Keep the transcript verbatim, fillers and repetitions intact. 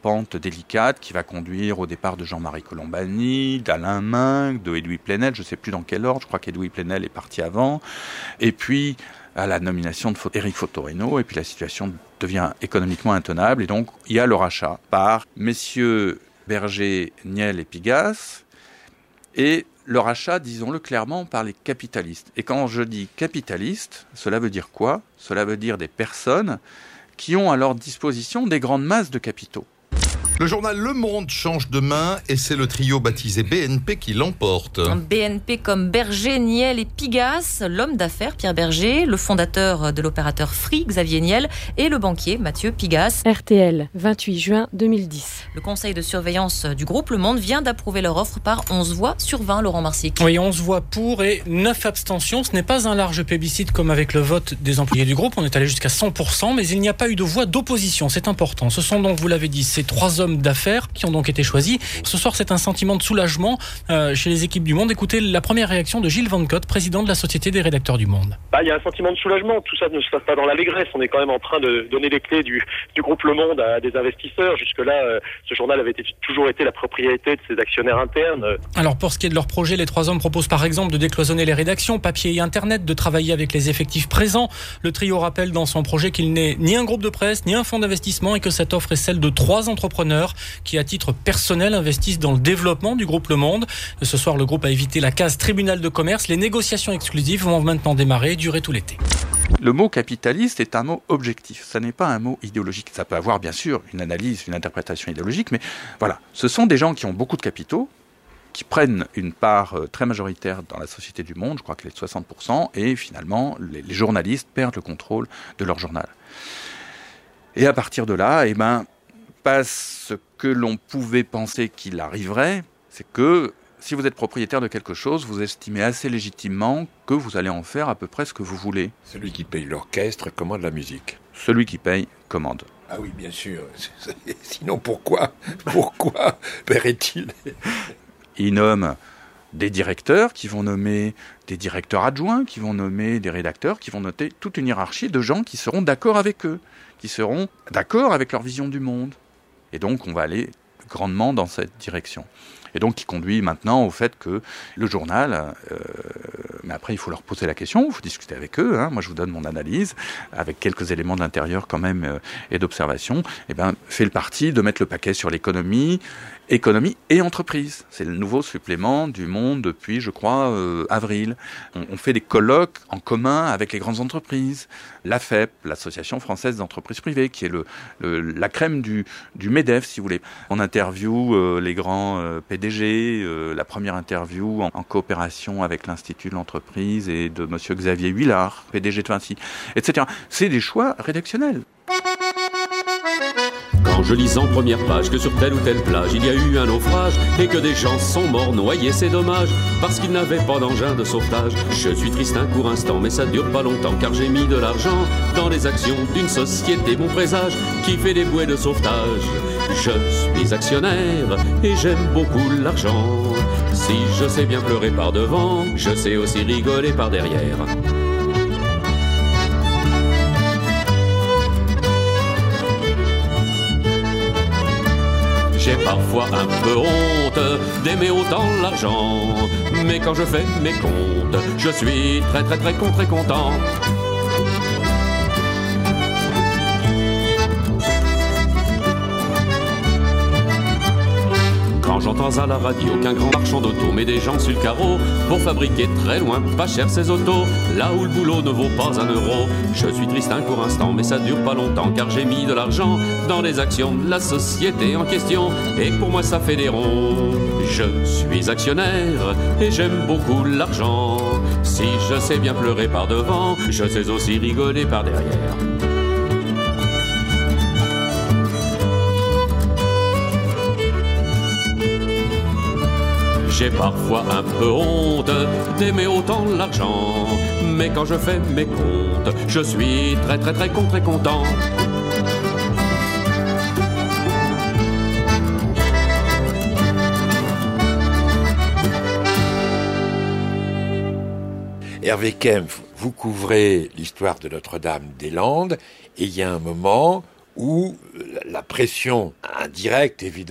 pente délicate qui va conduire au départ de Jean-Marie Colombani, d'Alain Minc, de Edoui Plenel, je ne sais plus dans quel ordre, je crois qu'Edoui Plenel est parti avant, et puis à la nomination de Éric Fotorino, et puis la situation devient économiquement intenable, et donc il y a le rachat par messieurs Berger, Niel et Pigasse, et le rachat, disons-le clairement, par les capitalistes. Et quand je dis capitalistes, cela veut dire quoi ? Cela veut dire des personnes qui ont à leur disposition des grandes masses de capitaux. Le journal Le Monde change de main et c'est le trio baptisé B N P qui l'emporte. B N P comme Berger, Niel et Pigasse, l'homme d'affaires Pierre Berger, le fondateur de l'opérateur Free Xavier Niel et le banquier Mathieu Pigasse. R T L, vingt-huit juin deux mille dix. Le conseil de surveillance du groupe Le Monde vient d'approuver leur offre par onze voix sur vingt, Laurent Marsic. Oui, onze voix pour et neuf abstentions. Ce n'est pas un large plébiscite comme avec le vote des employés du groupe. On est allé jusqu'à cent pour cent, mais il n'y a pas eu de voix d'opposition. C'est important. Ce sont donc, vous l'avez dit, ces trois hommes d'affaires qui ont donc été choisis. Ce soir, c'est un sentiment de soulagement euh, chez les équipes du Monde. Écoutez la première réaction de Gilles Van Cotte, président de la Société des rédacteurs du Monde. Bah, il y a un sentiment de soulagement. Tout ça ne se passe pas dans l'allégresse. On est quand même en train de donner les clés du, du groupe Le Monde à des investisseurs. Jusque-là, euh, ce journal avait été, toujours été la propriété de ses actionnaires internes. Alors, pour ce qui est de leur projet, les trois hommes proposent par exemple de décloisonner les rédactions, papier et Internet, de travailler avec les effectifs présents. Le trio rappelle dans son projet qu'il n'est ni un groupe de presse, ni un fonds d'investissement et que cette offre est celle de trois entrepreneurs qui, à titre personnel, investissent dans le développement du groupe Le Monde. Ce soir, le groupe a évité la case tribunal de commerce. Les négociations exclusives vont maintenant démarrer et durer tout l'été. Le mot capitaliste est un mot objectif, ça n'est pas un mot idéologique. Ça peut avoir bien sûr une analyse, une interprétation idéologique, mais voilà, ce sont des gens qui ont beaucoup de capitaux, qui prennent une part très majoritaire dans la Société du Monde, je crois qu'elle est de soixante pour cent, et finalement, les, les journalistes perdent le contrôle de leur journal. Et à partir de là, eh ben, passe ce que l'on pouvait penser qu'il arriverait, c'est que si vous êtes propriétaire de quelque chose, vous estimez assez légitimement que vous allez en faire à peu près ce que vous voulez. Celui qui paye l'orchestre commande la musique. Celui qui paye commande. Ah oui, bien sûr. Sinon, pourquoi Pourquoi paierait-il ? Ils nomment des directeurs qui vont nommer des directeurs adjoints, qui vont nommer des rédacteurs, qui vont noter toute une hiérarchie de gens qui seront d'accord avec eux, qui seront d'accord avec leur vision du monde. Et donc, on va aller grandement dans cette direction. Et donc, qui conduit maintenant au fait que le journal, euh, mais après, il faut leur poser la question, il faut discuter avec eux. Hein. Moi, je vous donne mon analyse, avec quelques éléments de l'intérieur quand même euh, et d'observation. Eh ben, fait le parti de mettre le paquet sur l'économie, économie et entreprise. C'est le nouveau supplément du Monde depuis, je crois, euh, avril. On, on fait des colloques en commun avec les grandes entreprises. L'A F E P, l'Association française d'entreprises privées, qui est le, le, la crème du, du MEDEF, si vous voulez. On interviewe euh, les grands euh, P D G, euh, la première interview en, en coopération avec l'Institut de l'entreprise et de monsieur Xavier Huillard, P D G de Vinci, et cetera. C'est des choix rédactionnels. Quand je lis en première page que sur telle ou telle plage il y a eu un naufrage et que des gens sont morts noyés, c'est dommage parce qu'ils n'avaient pas d'engin de sauvetage. Je suis triste un court instant mais ça dure pas longtemps car j'ai mis de l'argent dans les actions d'une société bon présage qui fait des bouées de sauvetage. Je suis actionnaire et j'aime beaucoup l'argent. Si je sais bien pleurer par devant, je sais aussi rigoler par derrière. J'ai parfois un peu honte d'aimer autant l'argent, mais quand je fais mes comptes, je suis très très très con, très content. Quand j'entends à la radio qu'un grand marchand d'auto met des gens sur le carreau pour fabriquer très loin, pas cher ces autos, là où le boulot ne vaut pas un euro. Je suis triste un court instant, mais ça dure pas longtemps car j'ai mis de l'argent dans les actions de la société en question et pour moi ça fait des ronds. Je suis actionnaire et j'aime beaucoup l'argent. Si je sais bien pleurer par devant, je sais aussi rigoler par derrière. J'ai parfois un peu honte d'aimer autant l'argent, mais quand je fais mes comptes, je suis très très très con, très content. Hervé Kempf, vous couvrez l'histoire de Notre-Dame-des-Landes et il y a un moment où la pression indirecte, évidemment,